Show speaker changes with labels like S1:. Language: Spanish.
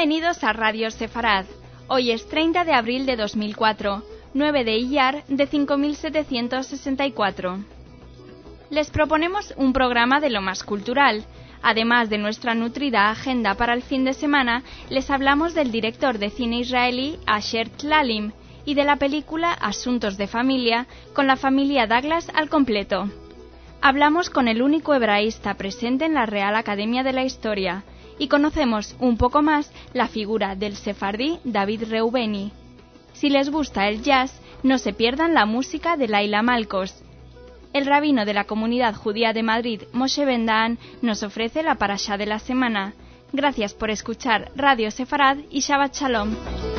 S1: Bienvenidos a Radio Sefarad. Hoy es 30 de abril de 2004, 9 de Iyar de 5764. Les proponemos un programa de lo más cultural. Además de nuestra nutrida agenda para el fin de semana, les hablamos del director de cine israelí Asher Tlalim y de la película Asuntos de Familia, con la familia Douglas al completo. Hablamos con el único hebraísta presente en la Real Academia de la Historia y conocemos un poco más la figura del sefardí David Reubeni. Si les gusta el jazz, no se pierdan la música de Laila Malkos. El rabino de la Comunidad Judía de Madrid, Moshe Ben-Daan, nos ofrece la parashá de la semana. Gracias por escuchar Radio Sefarad y Shabbat Shalom.